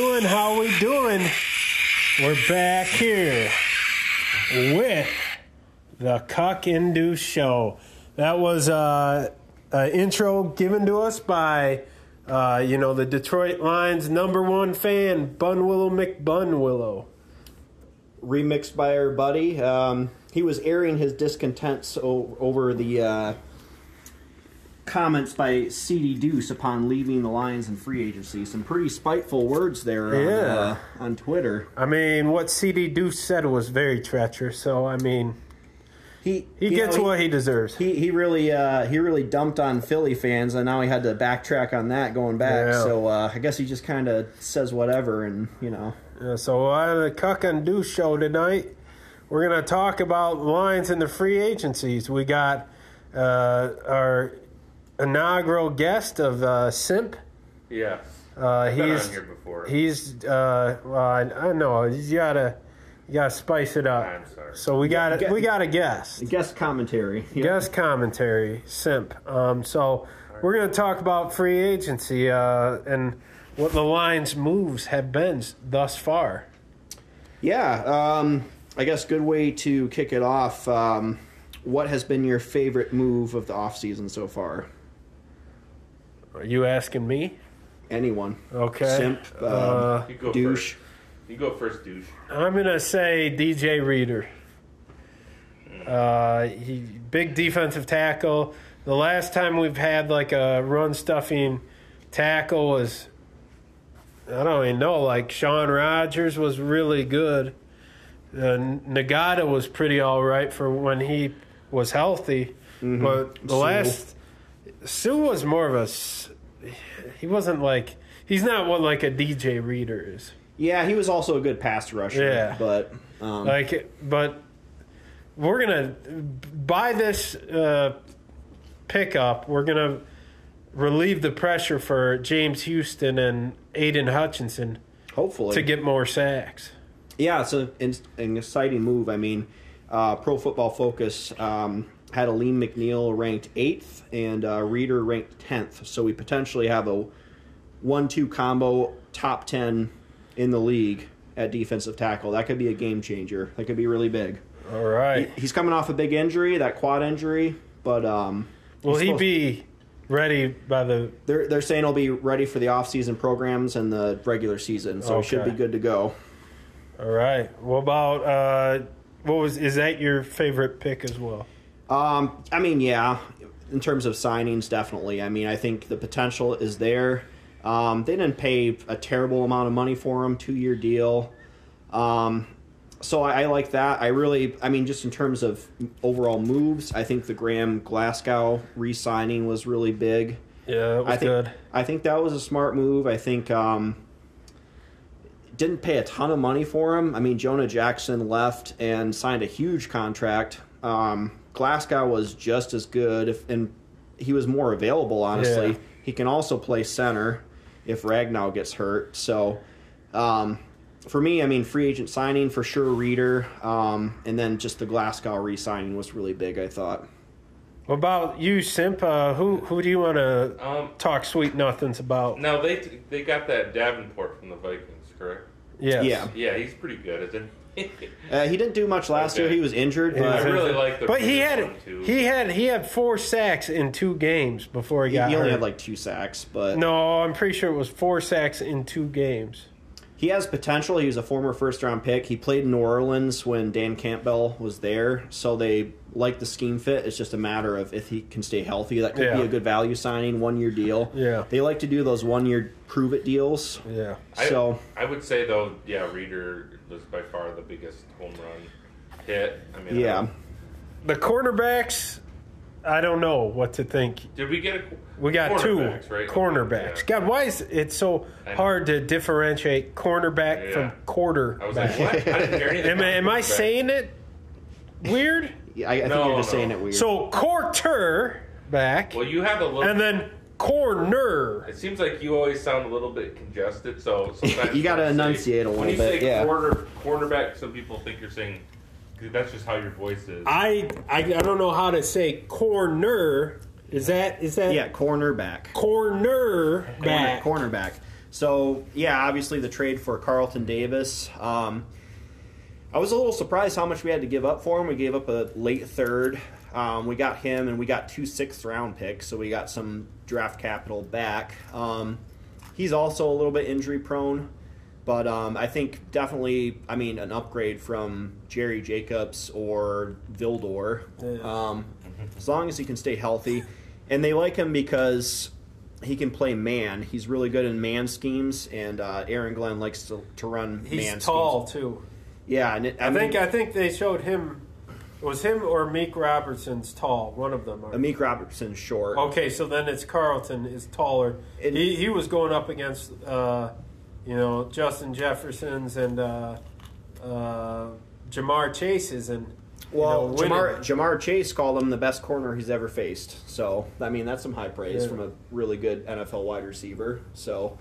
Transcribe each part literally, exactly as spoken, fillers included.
doing? How we doing? We're back here with the Cuck Induce Show. That was uh, an intro given to us by, uh, you know, the Detroit Lions' number one fan, Bunwillow McBunwillow. Remixed by our buddy. Um, he was airing his discontents o- over the uh, comments by C D Deuce upon leaving the Lions in free agency. Some pretty spiteful words there on, Yeah. uh, on Twitter. I mean, what C D Deuce said was very treacherous, so, I mean, He he you gets know, what he deserves. He he really uh, he really dumped on Philly fans, and now he had to backtrack on that going back. Yeah. So uh, I guess he just kind of says whatever, and you know. Yeah, so on the Cuck and Deuce Show tonight, we're going to talk about Lions and the free agencies. We got uh, our inaugural guest of uh, Simp. Yeah. Uh, I've been he's on here before. he's uh, well, I, I know you gotta you gotta spice it up. I'm sorry. So we got Get- we got a guest. Guest commentary. Yeah. Guest commentary, Simp. Um, so we're going to talk about free agency uh, and what the Lions' moves have been thus far. Yeah, um, I guess good way to kick it off. Um, what has been your favorite move of the offseason so far? Are you asking me? Anyone? Okay. Simp, uh, Uh, You go douche. first. You go first, douche. I'm going to say D J Reader. Uh, he big defensive tackle. The last time we've had like a run stuffing tackle was, I don't even know, like Sean Rogers was really good. Uh, Nagata was pretty all right for when he was healthy. Mm-hmm. But the Sue. last, Sue was more of a, s- he wasn't like, he's not what like a D J Reader is. Yeah, he was also a good pass rusher. Yeah. But um, Like, but we're gonna buy this uh, pickup. We're gonna relieve the pressure for James Houston and Aiden Hutchinson hopefully to get more sacks. Yeah, it's a, an, an exciting move. I mean, uh, Pro Football Focus um, had Aleem McNeil ranked eighth and uh, Reader ranked tenth. So we potentially have a one two combo, top ten in the league at defensive tackle. That could be a game changer. That could be really big. All right. He, he's coming off a big injury, that quad injury, but um, Will he's he supposed- be ready by the? They're they're saying he'll be ready for the off-season programs and the regular season, so he should Okay. be good to go. All right. What about uh, what was? Is that your favorite pick as well? Um, I mean, yeah, in terms of signings, definitely. I mean, I think the potential is there. Um, they didn't pay a terrible amount of money for him, two-year deal. Um, so I, I like that. I really, I mean, just in terms of overall moves, I think the Graham Glasgow re-signing was really big. Yeah, it was I think, good. I think that was a smart move. I think um, didn't pay a ton of money for him. I mean, Jonah Jackson left and signed a huge contract. Um, Glasgow was just as good, if, and he was more available, honestly. Yeah. He can also play center if Ragnow gets hurt. So, um, for me, I mean, free agent signing, for sure, Reader. Um, and then just the Glasgow re-signing was really big, I thought. What about you, Simp? Uh, who who do you want to Um, talk sweet nothings about? now they they got that Davenport from the Vikings, correct? Yes. Yeah. Yeah, he's pretty good, isn't he? Uh, he didn't do much last Okay. year. He was injured, He but was I really injured. like the But he Reader had one, too. he had he had four sacks in two games before he he, got he only hurt. had like two sacks. But No, I'm pretty sure it was four sacks in two games. he has potential. He was a former first-round pick. He played in New Orleans when Dan Campbell was there, so they like the scheme fit. It's just a matter of if he can stay healthy. That could Yeah. be a good value signing, one-year deal. Yeah. They like to do those one-year prove-it deals. Yeah. I, So I would say though, yeah, Reader was by far the biggest home run hit. I mean, yeah, um, The cornerbacks, I don't know what to think. did we get a? We got two cornerbacks, right? cornerbacks. Yeah. God, why is it so I know. hard to differentiate cornerback Yeah. from quarterback? I was like, what? I didn't hear anything. Am, I- am I about saying it weird? Yeah, I, I think No, you're just no. saying it weird. So quarterback, Well, you have a little. and then corner. It seems like you always sound a little bit congested, so sometimes You gotta when say- enunciate a when little you bit, say yeah. Quarter, cornerback, some people think you're saying that's just how your voice is. I, I I don't know how to say corner. Is that is that yeah, cornerback. corner Corner, back? cornerback. So, yeah, obviously the trade for Carlton Davis. Um, I was a little surprised how much we had to give up for him. We gave up a late third. Um, we got him, and we got two sixth-round picks, so we got some draft capital back. Um, he's also a little bit injury-prone, but um, I think definitely, I mean, an upgrade from Jerry Jacobs or Vildor, Yeah. um, as long as he can stay healthy. And they like him because he can play man. He's really good in man schemes, and uh, Aaron Glenn likes to, to run He's man tall, schemes. too. Yeah, and it, I, I mean, think I think they showed him. It was him or Meek Robertson's tall. One of them. Are. Amik Robertson's short. Okay, so then it's Carlton is taller. And- he he was going up against uh, you know Justin Jefferson's and uh, uh, Jamar Chase's and Well, you know, Jamar, winning. Jamar Chase called him the best corner he's ever faced. So, I mean, that's some high praise Yeah. from a really good N F L wide receiver. So,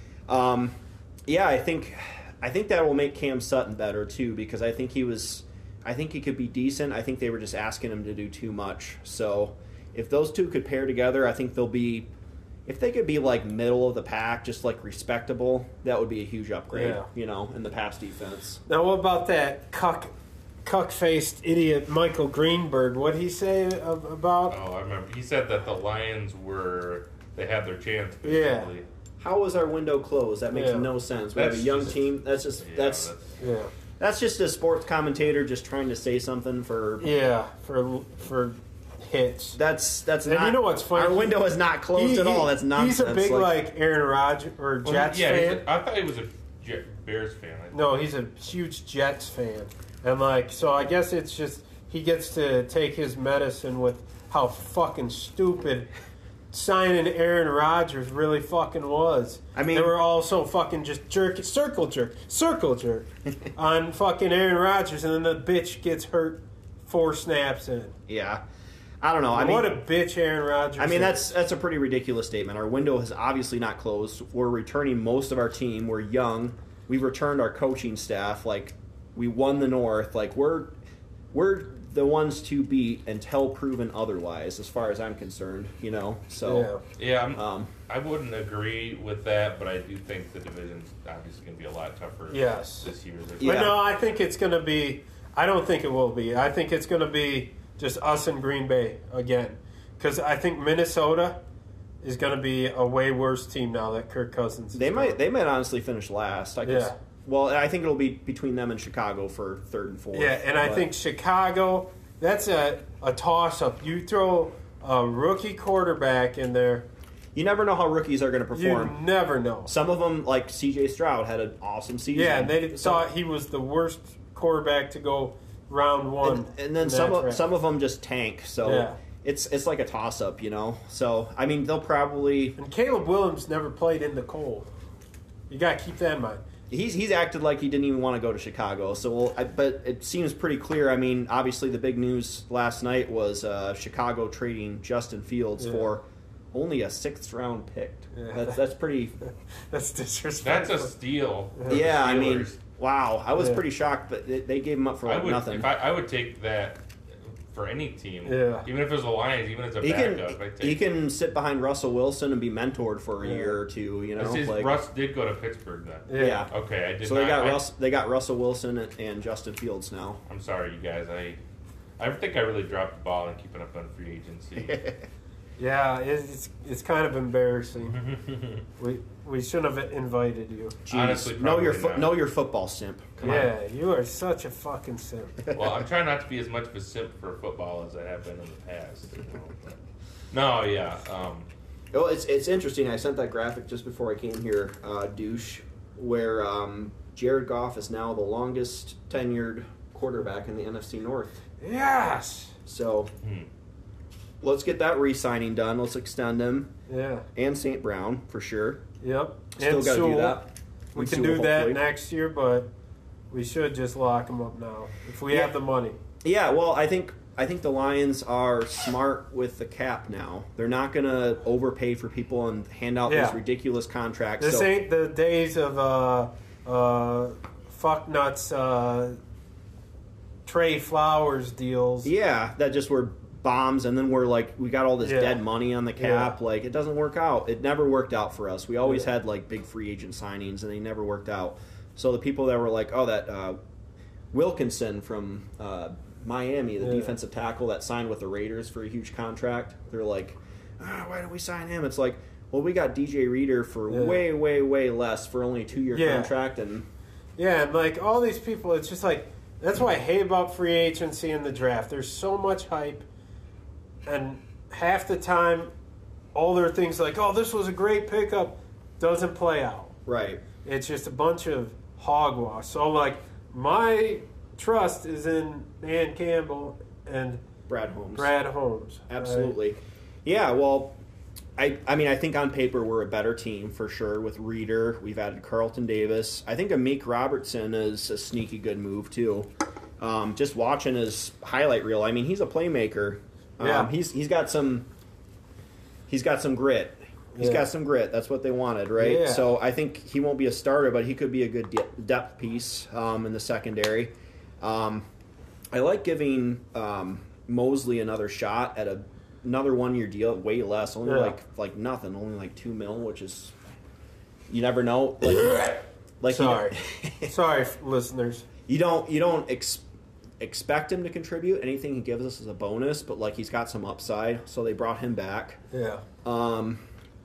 um, yeah, I think I think that will make Cam Sutton better too, because I think he was I think he could be decent. I think they were just asking him to do too much. So, if those two could pair together, I think they'll be if they could be like middle of the pack, just like respectable, that would be a huge upgrade, Yeah. you know, in the pass defense. Now what about that cuck cuck faced idiot Michael Greenberg? What'd he say ab- about? Oh, I remember. He said that the Lions were they had their chance. Yeah. Basically. How was our window closed? That makes Yeah. no sense. We have a That's young just- team. That's just Yeah, that's, that's Yeah, that's just a sports commentator just trying to say something for. yeah, for for hits. That's that's And not. you know what's funny? Our window is not closed He- at all. he- That's nonsense. He's a big like, Aaron Rodgers or Well, Jets yeah, he's fan. a- I thought he was a Jet, Bears fan. I No, he's a huge Jets fan, and like, so I guess it's just he gets to take his medicine with how fucking stupid signing Aaron Rodgers really fucking was. I mean- they were all so fucking just jerk, circle jerk, circle jerk on fucking Aaron Rodgers, and then the bitch gets hurt four snaps in. Yeah, I don't know. I mean, what a bitch Aaron Rodgers. I mean is. that's that's a pretty ridiculous statement. Our window has obviously not closed. We're returning most of our team. We're young. We've returned our coaching staff. Like we won the North. Like we're we're the ones to beat until proven otherwise, as far as I'm concerned. You know, so Yeah, I'm, um, I wouldn't agree with that, but I do think the division's obviously going to be a lot tougher Yes. this year. There's- Yeah. But no, I think it's going to be. I don't think it will be. I think it's going to be just us and Green Bay again, because I think Minnesota is going to be a way worse team now that Kirk Cousins. Is they might gone. they might honestly finish last. I guess. Yeah. Well, I think it'll be between them and Chicago for third and fourth. Yeah, and I but- think Chicago. That's a a toss up. You throw a rookie quarterback in there, you never know how rookies are going to you perform. never know. Some of them, like C J Stroud, had an awesome season. Yeah, and they So- thought he was the worst quarterback to go round one. and, and then in some that of, draft. some of them just tank. So Yeah. it's it's like a toss up, you know. So I mean, they'll probably And Caleb Williams never played in the cold. You got to keep that in mind. he's he's acted like he didn't even want to go to Chicago. So we'll, I, but it seems pretty clear. I mean, obviously the big news last night was uh, Chicago trading Justin Fields Yeah. for only a sixth round pick. Yeah. That's that's pretty. That's disrespectful. That's a steal. for Yeah, the I mean, Steelers. wow. I was Yeah. pretty shocked, but they, they gave him up for I like would nothing. if I, I would take that for any team. Yeah. Even if it was the Lions, even as a he can backup, I take. he can sit behind Russell Wilson and be mentored for a Yeah. year or two. You know, This is- like Russ did go to Pittsburgh then. Yeah. yeah. Okay, I did So not. they got I, Russ. They got Russell Wilson and, and Justin Fields now. I'm sorry, you guys. I I think I really dropped the ball in keeping up on free agency. Yeah, it's it's kind of embarrassing. we we shouldn't have invited you. Jeez. Honestly, know your probably fo- not. know your football simp. Come yeah, you are such a fucking simp. Well, I'm trying not to be as much of a simp for football as I have been in the past. You know, but, no, yeah. Um, on. Oh, it's it's interesting. I sent that graphic just before I came here, uh, douche, where um, Jared Goff is now the longest tenured quarterback in the N F C North. Yes. So hmm. let's get that re-signing done. Let's extend him Yeah. and Saint Brown for sure. Yep. Still and got to Sewell. do that. We And can Sewell, do that hopefully. next year, but we should just lock them up now if we Yeah. have the money. Yeah, well, I think I think the Lions are smart with the cap now. They're not going to overpay for people and hand out Yeah. these ridiculous contracts. This so, ain't the days of uh, uh, fuck nuts uh, Trey Flowers deals. yeah, that just were bombs, and then we're like, we got all this Yeah. dead money on the cap. Yeah. Like, it doesn't work out. It never worked out for us. We always Yeah. had like big free agent signings, and they never worked out. So the people that were like, oh, that uh, Wilkinson from uh, Miami, the Yeah. defensive tackle that signed with the Raiders for a huge contract, they're like, ah, why did we sign him? It's like, well, we got D J Reader for Yeah. way, way, way less for only a two-year Yeah. contract, and Yeah, and like all these people, it's just like that's why I hate about free agency and the draft. There's so much hype, and half the time, all their things like, "Oh, this was a great pickup," doesn't play out. right. It's just a bunch of hogwash. So like, my trust is in Dan Campbell and Brad Holmes. Brad Holmes. right? Absolutely. Yeah, well, I I mean, I think on paper we're a better team for sure with Reader. We've added Carlton Davis. I think Amik Robertson is a sneaky good move, too. Um, just watching his highlight reel, I mean, he's a playmaker. Um, Yeah. He's He's got some... He's got some grit. He's Yeah. got some grit. That's what they wanted, right? Yeah. So I think he won't be a starter, but he could be a good de- depth piece um, in the secondary. Um, I like giving um, Mosley another shot at a another one year deal, way less, only Yeah. like like nothing, only like two mil, which is you never know. Like, like Sorry, You, sorry, listeners. you don't you don't ex- expect him to contribute. Anything he gives us is a bonus, but like he's got some upside, so they brought him back. Yeah. Um,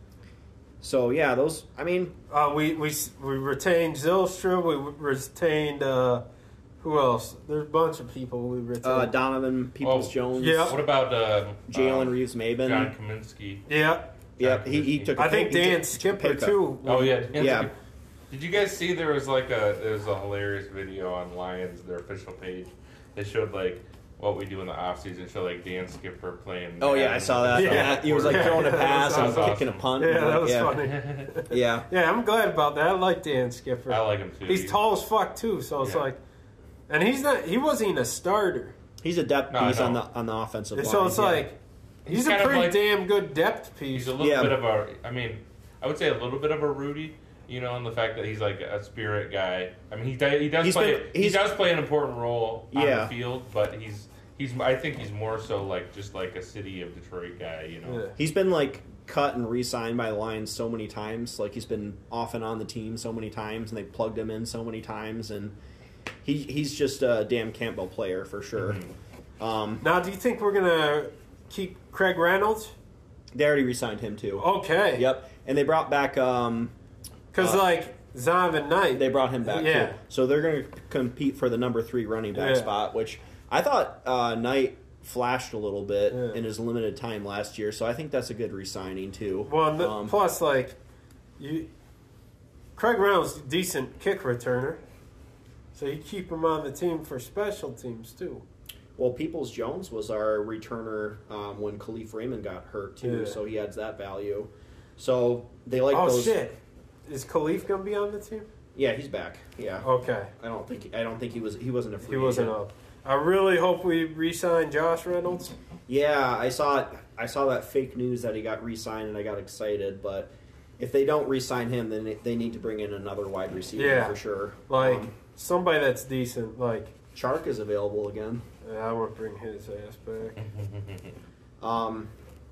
so yeah, those. I mean, Uh, we, we we retained Zylstra. We retained uh, who else? There's a bunch of people we retained. uh, Donovan Peoples Oh, Jones, yeah. What about uh, Jalen um, Reeves Maben. John Kaminsky? yeah, Yeah, he, he took. a I pay- think he Dan took- Skipper took a pay cut. too. Oh yeah, Yeah. Did you guys see there was like a there was a hilarious video on Lions, their official page. They showed like what we do in the off season. Showed like Dan Skipper playing. Oh yeah, I saw that. Yeah. Yeah, he was like Yeah, throwing a that pass was and awesome. kicking a punt. Yeah, and, that like, was yeah. funny. Yeah, Yeah, I'm glad about that. I like Dan Skipper. I like him too. He's tall as fuck too, so it's Yeah. like, and he's not. He wasn't even a starter, he's a depth No, I piece on the know. on the offensive line. so it's yeah. like he's, He's a kind of pretty like- damn good depth piece. He's a little Yeah. bit of a. I mean, I would say a little bit of a Rudy. You know, in the fact that he's like a spirit guy. I mean, he do- he does He's play been- he he's- does play an important role on Yeah. the field, but he's he's I think he's more so like just like a city of Detroit guy. You know. Yeah. he's been like cut and re-signed by the Lions so many times. Like he's been off and on the team so many times, and they plugged him in so many times, and he he's just a damn Campbell player for sure. Mm-hmm. Um, Now, do you think we're gonna keep Craig Reynolds? they already re-signed him too. Okay. Yep, and they brought back. Um, Because Uh, like Zonovan Knight, They brought him back Yeah. too. So they're going to compete for the number three running back Yeah. spot, which I thought uh, Knight flashed a little bit Yeah. in his limited time last year. So I think that's a good re-signing too. Well, and the, Um, plus like you, Craig Reynolds, a decent kick returner, so you keep him on the team for special teams too. well, Peoples Jones was our returner um, when Khalif Raymond got hurt too, Yeah. so he adds that value. So they like oh those. shit, is Khalif gonna be on the team? Yeah, he's back. Yeah, Okay, I don't think I don't think he was he wasn't a free he wasn't agent. up. I really hope we re-sign Josh Reynolds. Yeah, I saw it. I saw that fake news that he got re-signed, and I got excited. But if they don't re-sign him, then they- they need to bring in another wide receiver Yeah. for sure. Like Um, somebody that's decent. Like Chark is available again. yeah, I want to bring his ass back. Um,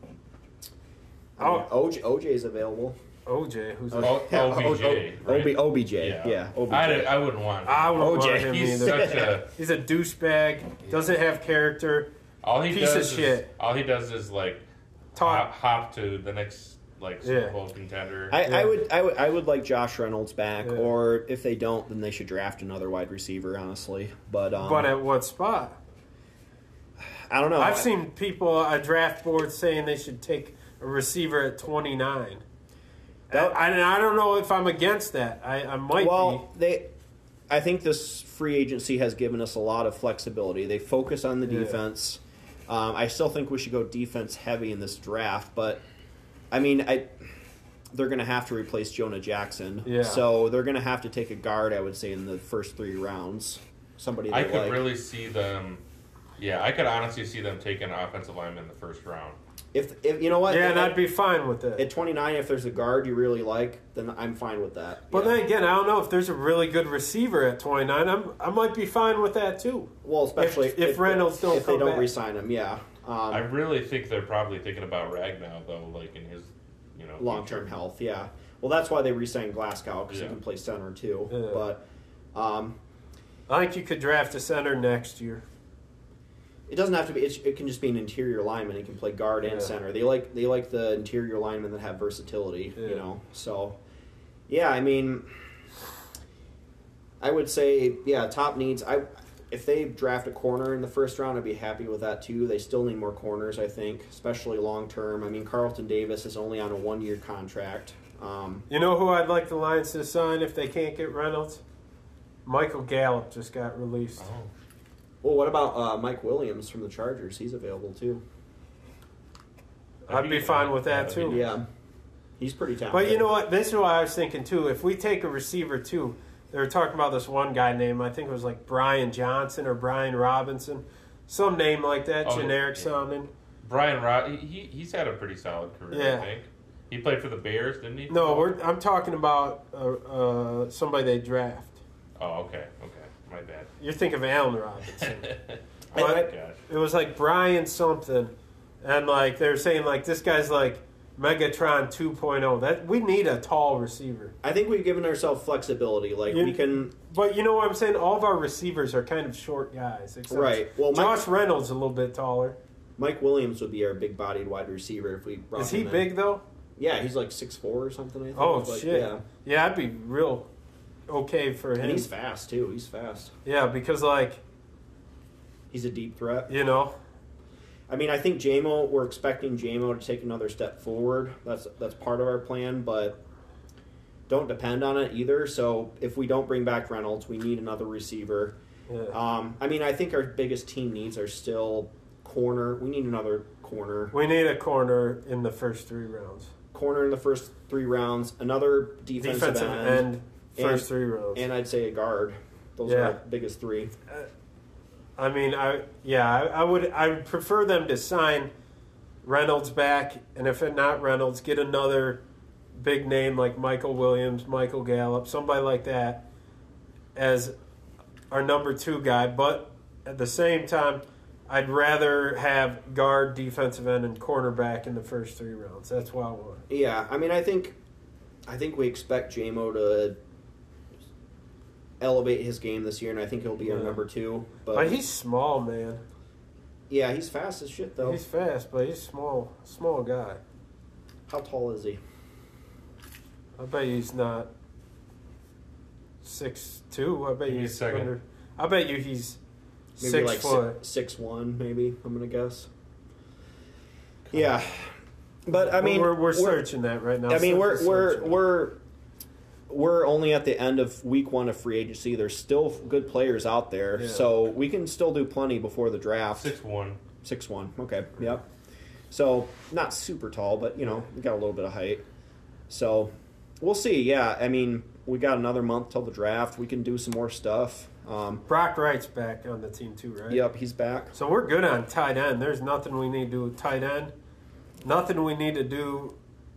Oh. O J, O J is available. O J, who's O- a, Yeah, O B J, O- O- right? O B O B J. Yeah, O B J. I, I wouldn't want him. I wouldn't O J, want him He's either. such a. He's a douchebag. Doesn't have character. All he Piece of does is shit. all he does is like Talk. hop, hop to the next like Super Yeah. Bowl contender. I, Yeah. I would, I would, I would like Josh Reynolds back, Yeah. or if they don't, then they should draft another wide receiver. Honestly, but um, But at what spot? I don't know. I've seen people on draft boards saying they should take a receiver at twenty-nine. That- I, I, I don't know if I'm against that. I, I might Well, they, I think this free agency has given us a lot of flexibility. They focus on the Yeah. defense. Um, I still think we should go defense heavy in this draft, but I mean, I they're going to have to replace Jonah Jackson, Yeah. so they're going to have to take a guard. I would say in the first three rounds, somebody I they could like. really see them. Yeah, I could honestly see them taking an offensive lineman in the first round. If if you know what, be. Yeah, if, and I'd be fine with at that. twenty-nine, if there's a guard you really like, then I'm fine with that. But Yeah. then again, I don't know if there's a really good receiver at twenty-nine. I'm, I might be fine with that too. well, especially if- if Reynolds don't if they come don't back. re-sign him, yeah. Um, I really think they're probably thinking about Ragnow though, like in his, you know, long-term future. health, yeah. Well, that's why they re-signed Glasgow, because Yeah. he can play center too. Yeah. But um, I think you could draft a center next year. it doesn't have to be. It, it can just be an interior lineman. He can play guard and Yeah. center. They like they like the interior linemen that have versatility. Yeah. You know, so yeah. I mean, I would say yeah. Top needs. I if they draft a corner in the first round, I'd be happy with that too. They still need more corners, I think, especially long term. I mean, Carlton Davis is only on a one year contract. Um, You know who I'd like the Lions to sign if they can't get Reynolds? Michael Gallup just got released. Oh. well, what about uh, Mike Williams from the Chargers? He's available too. I'd be fine with that Yeah, too. Yeah, he's pretty talented. But you know what? This is what I was thinking too. If we take a receiver too, they were talking about this one guy named, I think it was like Brian Johnson or Brian Robinson, some name like that, Oh, generic yeah. sounding. Brian Rod, he he's had a pretty solid career, Yeah. I think. He played for the Bears, didn't he? No, we're, I'm talking about uh, uh, somebody they draft. Oh, okay, okay, my bad. You're thinking of Allen Robinson. oh But gosh. it was like Brian something, and like they're saying like this guy's like Megatron two point oh. That we need a tall receiver. I think we've given ourselves flexibility. Like You- we can, But you know what I'm saying? All of our receivers are kind of short guys. Except right? Well, Mike, Josh Reynolds is a little bit taller. Mike Williams would be our big-bodied wide receiver if we brought Is he him in. big though? Yeah, he's like six four or something. I think. Oh But, shit! Yeah, Yeah. I'd be real okay for him. and he's fast too. He's fast. yeah, because like He's a deep threat. you know, I mean, I think J M O. We're expecting J M O to take another step forward. That's that's part of our plan, but don't depend on it either. So if we don't bring back Reynolds, we need another receiver. yeah. Um, I mean, I think our biggest team needs are still corner. We need another corner. we need a corner in the first three rounds. Corner in the first three rounds. Another defensive, Defensive end, end, first and- three rounds. and I'd say a guard. Those Yeah. are our biggest three. I mean, I yeah, I, I would I would prefer them to sign Reynolds back, and if it not Reynolds, get another big name like Michael Williams, Michael Gallup, somebody like that as our number two guy. But at the same time, I'd rather have guard, defensive end, and cornerback in the first three rounds. That's what I want. Yeah, I mean, I think, I think we expect J M O to elevate his game this year, and I think he'll be our Yeah. number two. But, But he's small, man. yeah, he's fast as shit though. He's fast, but he's small, small guy. How tall is he? I bet he's not six two. I bet you He's he's second. under. I bet you he's Maybe six like foot. six, six one, maybe. I'm gonna guess. Yeah, but I mean, we're, we're searching that right now. I mean, we're Simply we're searching. we're we're only at the end of week one of free agency. There's still good players out there, Yeah. so we can still do plenty before the draft. Six one. Six one. Okay. Yep. So not super tall, but you know, we got a little bit of height. So we'll see. Yeah. I mean, we got another month till the draft. We can do some more stuff. Um, Brock Wright's back on the team too, right? yep, he's back. So we're good on tight end. There's nothing we need to do with tight end. Nothing we need to do.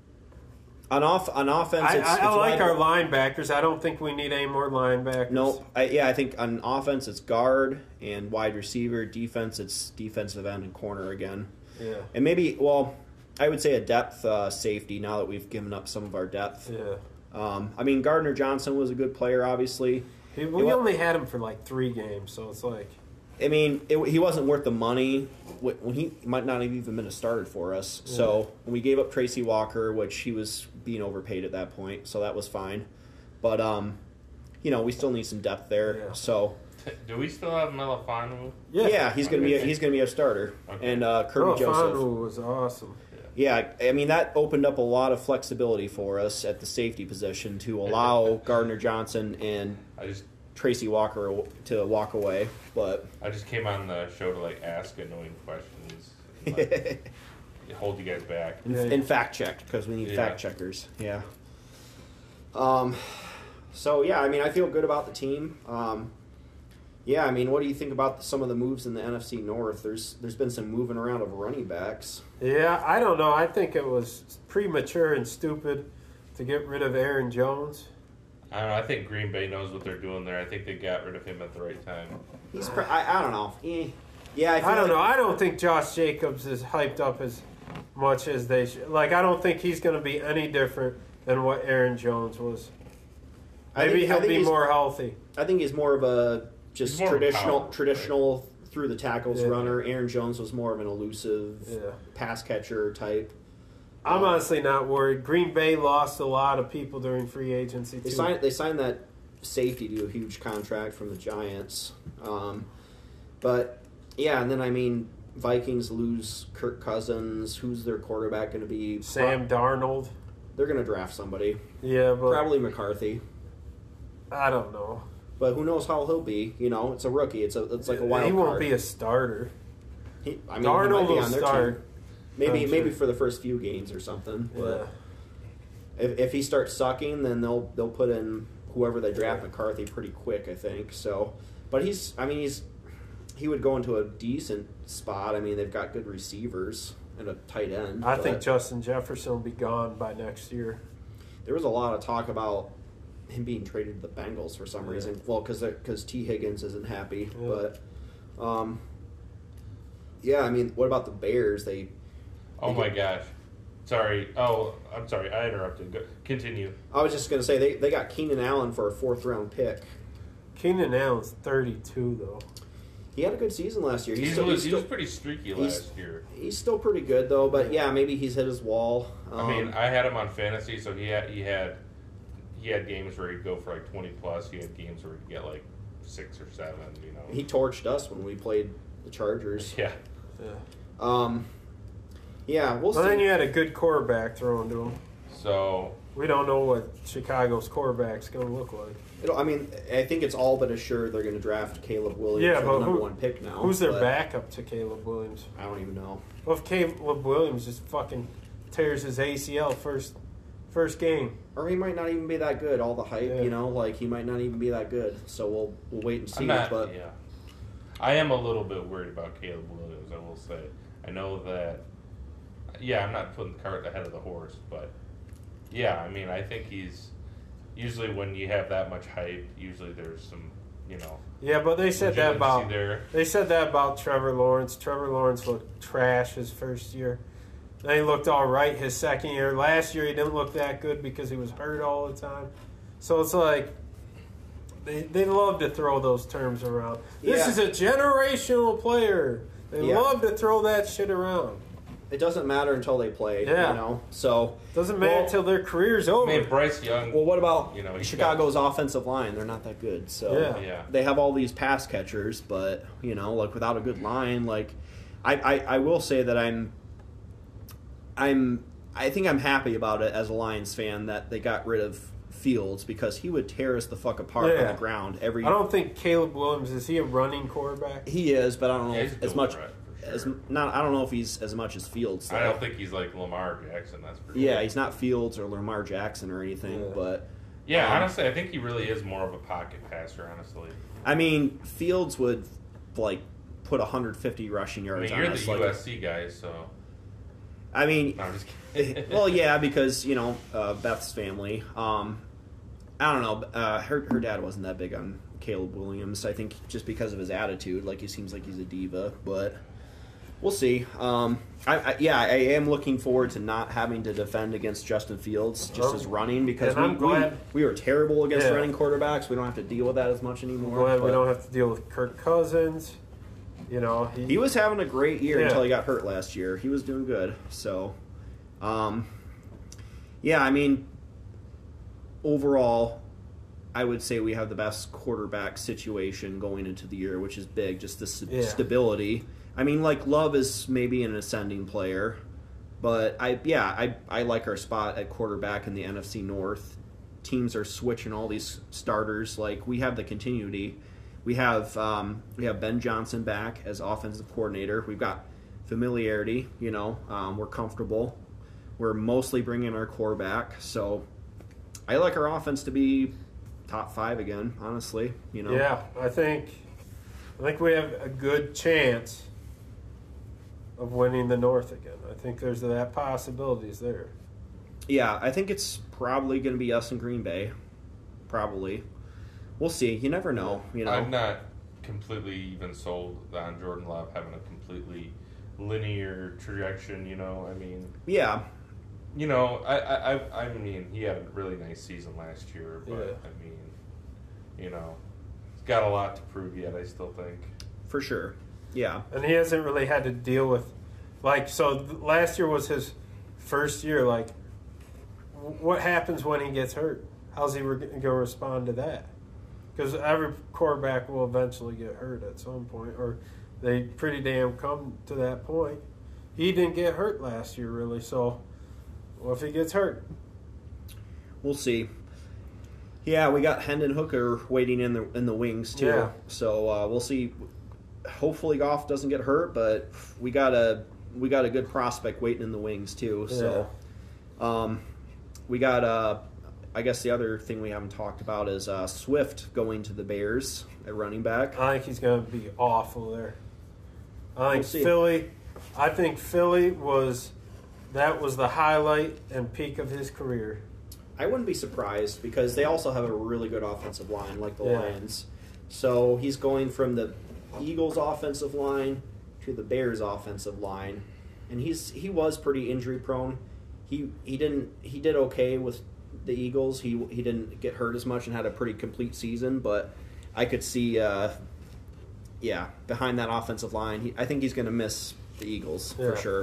On off on offense, I, it's, I, it's I like wide- our linebackers. I don't think we need any more linebackers. No, I, yeah, I think on offense it's guard and wide receiver. Defense, it's defensive end and corner again. Yeah. And maybe, well, I would say a depth uh, safety now that we've given up some of our depth. Yeah. Um, I mean, Gardner Johnson was a good player, obviously. He, we wa- only had him for like three games, so it's like. I mean, it, he wasn't worth the money when he might not have even been a starter for us. So when we gave up Tracy Walker, which he was being overpaid at that point, so that was fine. But um, you know, we still need some depth there. Yeah. So Do we still have Melifanu? yeah, he's gonna be a, Okay. he's gonna be a starter. Okay. And uh, Kirby Oh, Joseph. Fanu was awesome. Yeah, I mean that opened up a lot of flexibility for us at the safety position to allow Gardner Johnson and I just Tracy Walker to walk away. But I just came on the show to like ask annoying questions, and, like, hold you guys back. Yeah. and fact checked because we need Yeah. fact checkers. Yeah. Um. So yeah, I mean, I feel good about the team. Um. Yeah, I mean, what do you think about some of the moves in the N F C North? There's there's been some moving around of running backs. Yeah, I don't know. I think it was premature and stupid to get rid of Aaron Jones. I don't know. I think Green Bay knows what they're doing there. I think they got rid of him at the right time. He's pre- I, I don't know. He, Yeah, I, feel I don't like, know. I don't think Josh Jacobs is hyped up as much as they should. Like, I don't think he's going to be any different than what Aaron Jones was. I Maybe think- I he'll think be he's- more healthy. I think he's more of a just He's more of a traditional, power, traditional through the tackles Yeah. runner. Aaron Jones was more of an elusive Yeah. pass catcher type. I'm Um, honestly not worried. Green Bay lost a lot of people during free agency, too. They signed they signed that safety to a huge contract from the Giants. Um, but yeah, and then I mean Vikings lose Kirk Cousins. Who's their quarterback going to be? Sam Darnold. They're going to draft somebody. Yeah, but Probably McCarthy. I don't know. But who knows how he'll be? You know, it's a rookie. It's a it's like a wild He won't card. be a starter. He, I mean, Darnold he might be will on their start. team. Maybe I'm maybe sure. for the first few games or something. Yeah. But if if he starts sucking, then they'll they'll put in whoever they draft McCarthy pretty quick, I think. So, but he's I mean he's he would go into a decent spot. I mean they've got good receivers and a tight end. I but think Justin Jefferson will be gone by next year. there was a lot of talk about him being traded to the Bengals for some Yeah. reason. Well, because because T Higgins isn't happy, Yeah. but um, yeah. I mean, what about the Bears? They Oh my gosh. Sorry. Oh, I'm sorry. I interrupted. Go, continue. I was just gonna say they, they got Keenan Allen for a fourth round pick. Keenan Allen's thirty-two, though. He had a good season last year. He's He still, was he's he still, was pretty streaky he's- last year. he's still pretty good though. But yeah, maybe he's hit his wall. Um, I mean, I had him on fantasy, so he had he had he had games where he'd go for like twenty plus. He had games where he'd get like six or seven. You know. he torched us when we played the Chargers. yeah. Yeah. Um, yeah, we'll Well, see. then you had a good quarterback thrown to him. So We don't know what Chicago's quarterback's going to look like. It'll, I mean, I think it's all but assured they're going to draft Caleb Williams Yeah, for but the number who- one pick now. Who's their but backup to Caleb Williams? I don't even know. Well, if Caleb Williams just fucking tears his A C L first first game. Or he might not even be that good. All the hype, Yeah. you know, like he might not even be that good. So we'll we'll wait and see. I'm not. but Yeah. I am a little bit worried about Caleb Williams. I will say. I know that. Yeah, I'm not putting the cart ahead of the horse, but yeah, I mean, I think he's usually when you have that much hype, usually there's some, you know. Yeah, but they said that legitimacy about there. they said that about Trevor Lawrence. Trevor Lawrence looked trash his first year. Then he looked all right his second year. Last year he didn't look that good because he was hurt all the time. So it's like they they love to throw those terms around. This Yeah. is a generational player. They Yeah. love to throw that shit around. it doesn't matter until they play. Yeah. You know. So Doesn't matter Well- until their career's I over. mean, Bryce Young. well, what about You know, he's Chicago's offensive line? They're not that good. So Yeah. Yeah. they have all these pass catchers, but you know, like without a good line, like I, I, I will say that I'm I'm I think I'm happy about it as a Lions fan that they got rid of Fields because he would tear us the fuck apart Yeah. on the ground every I don't think Caleb Williams is he a running quarterback? he is, but I don't know Yeah, he's if, a as dual much threat, for sure. as not I don't know if he's as much as Fields. I though. don't think he's like Lamar Jackson. That's for sure. Yeah, he's not Fields or Lamar Jackson or anything, Yeah. but Yeah, um, honestly, I think he really is more of a pocket passer. Honestly, I mean Fields would like put one hundred fifty rushing I yards mean, on you're us. the like, U S C guy, so I mean, no, I'm just kidding. well, yeah, because you know uh, Beth's family. Um, I don't know. Uh, her her dad wasn't that big on Caleb Williams. I think just because of his attitude, like he seems like he's a diva. But we'll see. Um, I, I, yeah, I am looking forward to not having to defend against Justin Fields just Oh. as running because And we, I'm glad- we we were terrible against Yeah. running quarterbacks. We don't have to deal with that as much I'm anymore. glad we but don't have to deal with Kirk Cousins. You know, he, He was having a great year Yeah. until he got hurt last year. He was doing good. So, um, yeah, I mean, overall, I would say we have the best quarterback situation going into the year, which is big. Just the st- Yeah. stability. I mean, like Love is maybe an ascending player, but I yeah I I like our spot at quarterback in the N F C North. Teams are switching all these starters. Like we have the continuity. We have um, we have Ben Johnson back as offensive coordinator. We've got familiarity. You know, um, we're comfortable. We're mostly bringing our core back, so I like our offense to be top five again. Honestly, you know. yeah, I think I think we have a good chance of winning the North again. I think there's that possibilities there. Yeah, I think it's probably going to be us in Green Bay. Probably. We'll see. You never know. You know. I'm not. completely even sold on Jordan Love having a completely linear trajectory. You know, I mean, Yeah. you know, I I I I mean, he had a really nice season last year, but Yeah. I mean, you know, he's got a lot to prove yet. I still think. For sure. Yeah. And he hasn't really had to deal with, like, so th- last year was his first year. Like, w- what happens when he gets hurt? How's he re- going to respond to that? Because every quarterback will eventually get hurt at some point, or they pretty damn come to that point. He didn't get hurt last year, really, so what if he gets hurt? We'll see. Yeah, we got Hendon Hooker waiting in the in the wings too. Yeah. So uh, we'll see. Hopefully, Goff doesn't get hurt, but we got a we got a good prospect waiting in the wings too. So, um, we got uh, I guess the other thing we haven't talked about is uh, Swift going to the Bears at running back. I think he's going to be awful there. I think We'll see. Philly. I think Philly was that was the highlight and peak of his career. I wouldn't be surprised because they also have a really good offensive line, like the Yeah. Lions. So he's going from the Eagles' offensive line to the Bears' offensive line, and he's he was pretty injury prone. He he didn't he did okay with the Eagles. He he didn't get hurt as much and had a pretty complete season. But I could see, uh, yeah, behind that offensive line, he, I think he's going to miss the Eagles Yeah. for sure.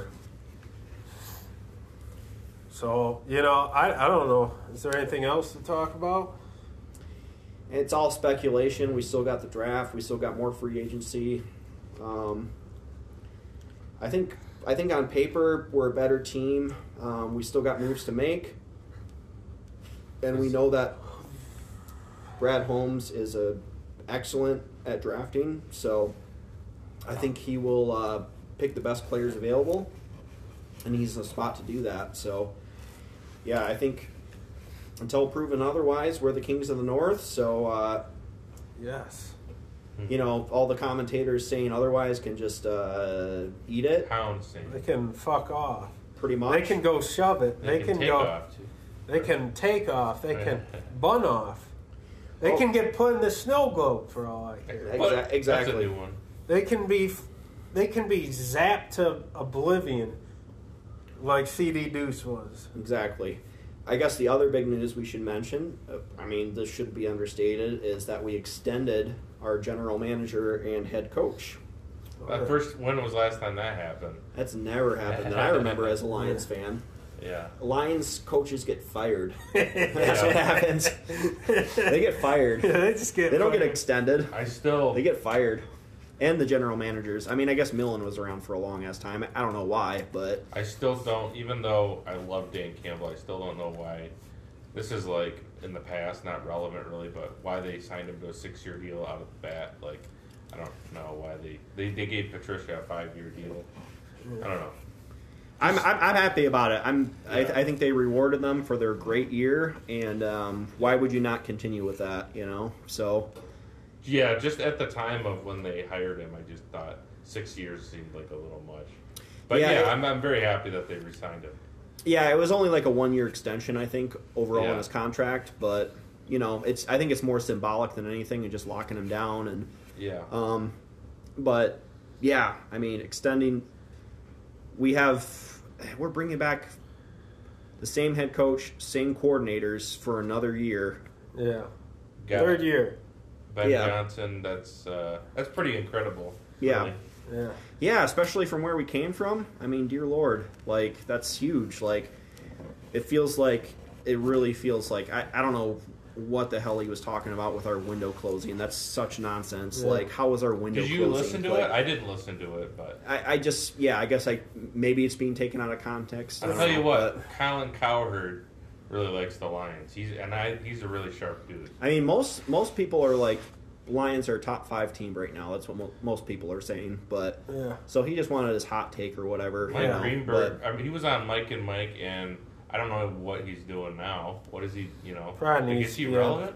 So, you know, I, I don't know. Is there anything else to talk about? It's all speculation. We still got the draft. We still got more free agency. Um, I think I think on paper we're a better team. Um, we still got moves to make, and we know that Brad Holmes is a excellent at drafting. So I think he will uh, pick the best players available, and he's in a spot to do that. So yeah, I think. Until proven otherwise, we're the kings of the North. So, uh, Yes. you know, all the commentators saying otherwise can just uh, eat it, Pound sand. They can fuck off. pretty much. They can go shove it. They, They can, can take go. off too. They can take off. They can bun off. They Oh. can get put in the snow globe for all I care. Exa- But That's exactly. a new one. They can be, they can be zapped to oblivion, like C D Deuce was. Exactly. I guess the other big news we should mention, uh, I mean, this should be understated, is that we extended our general manager and head coach. That first, when was the last time that happened? That's never happened that I remember as a Lions fan. Yeah. Lions coaches get fired. That's what happens. They get fired. they just get. They don't get fired. extended. I still. They get fired. And the general managers. I mean, I guess Millen was around for a long ass time. I don't know why, but I still don't, even though I love Dan Campbell, I still don't know why. This is like in the past, not relevant really, but why they signed him to a six-year deal out of the bat. Like, I don't know why they they, they gave Patricia a five-year deal. I don't know. I'm I'm, I'm happy about it. I'm I, Yeah. I think they rewarded them for their great year, and um, why would you not continue with that? You know, so Yeah, just at the time of when they hired him, I just thought six years seemed like a little much. But Yeah, yeah, it- I'm I'm very happy that they re-signed him. yeah, it was only like a one year extension, I think, overall in Yeah. his contract. But you know, it's I think it's more symbolic than anything, and just locking him down. And Yeah. um, but yeah, I mean, extending. We have we're bringing back the same head coach, same coordinators for another year. Yeah. Got Third it. year. Ben Yeah. Johnson, that's uh, that's pretty incredible. Yeah. really. Yeah. Yeah, especially from where we came from. I mean, dear Lord, like that's huge. Like it feels like it really feels like I, I don't know what the hell he was talking about with our window closing. That's such nonsense. Yeah. Like how was our window Did you closing? listen to Like, it? I didn't listen to it, but I, I just yeah, I guess I maybe it's being taken out of context. I I'll don't tell know, you what, but- Colin Cowherd really likes the Lions. He's and I he's a really sharp dude. I mean, most most people are like Lions are a top five team right now. That's what mo- most people are saying. But Yeah. so he just wanted his hot take or whatever. Mike you know, Greenberg, but- I mean, he was on Mike and Mike, and I don't know what he's doing now. What is he, you know? Probably like, needs is he to be relevant?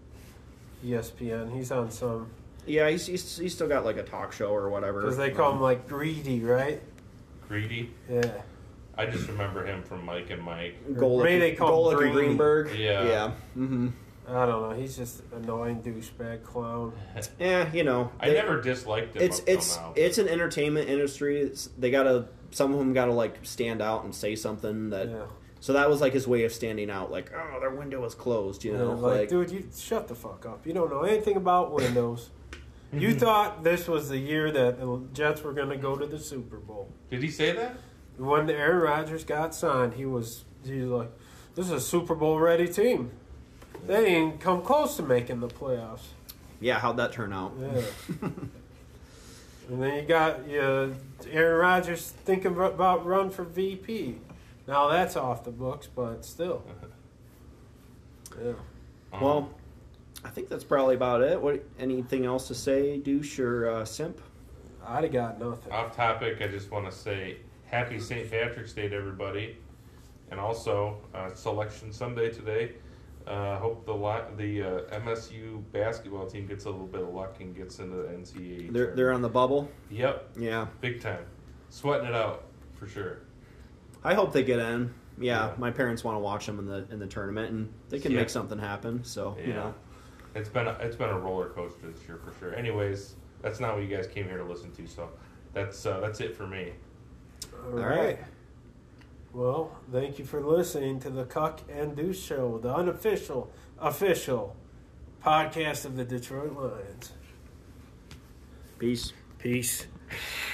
E S P N. He's on some yeah, he's, he's he's still got like a talk show or whatever. because they call Um, him like greedy, right? Greedy? Yeah. I just remember him from Mike and Mike. Golick, Maybe they call him Golick and Greeny. Greenberg. Yeah. Yeah. Mm-hmm. I don't know. He's just an annoying douchebag clown. Yeah, you know. I they- never disliked him. It's up till it's now. it's an entertainment industry. It's, they gotta some of them gotta like stand out and say something that. Yeah. So that was like his way of standing out. Like, oh, their window is closed. You Yeah, know, like, like, dude, you shut the fuck up. You don't know anything about Windows. You thought this was the year that the Jets were going to go to the Super Bowl. Did he say that? When Aaron Rodgers got signed, he was he was like, "This is a Super Bowl ready team." They didn't come close to making the playoffs. yeah, how'd that turn out? Yeah. And then you got you know, Aaron Rodgers thinking about run for V P. Now that's off the books, but still. Yeah. Um, Well, I think that's probably about it. What? Anything else to say, douche or uh, simp? I'd have got nothing. off topic, I just want to say happy Saint Patrick's Day to everybody, and also uh, Selection Sunday today. Uh, hope the li- the uh, M S U basketball team gets a little bit of luck and gets into the N C double A. They're tournament. they're on the bubble. Yep, Yeah, big time, sweating it out for sure. I hope they get in. Yeah, Yeah. my parents want to watch them in the in the tournament, and they can Yeah. make something happen. So Yeah, you know, it's been a, it's been a roller coaster this year for sure. Anyways, that's not what you guys came here to listen to, so that's uh, that's it for me. All all right. Well, thank you for listening to the Cuck and Deuce Show, the unofficial, official podcast of the Detroit Lions. Peace. Peace.